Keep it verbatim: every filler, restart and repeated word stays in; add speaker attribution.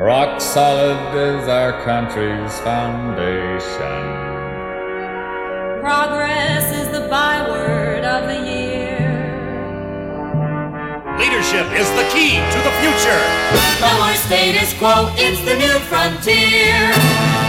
Speaker 1: Rock solid is our country's foundation.
Speaker 2: Progress is the byword of the year.
Speaker 3: Leadership is the key to the future.
Speaker 2: No more status quo, it's the new frontier.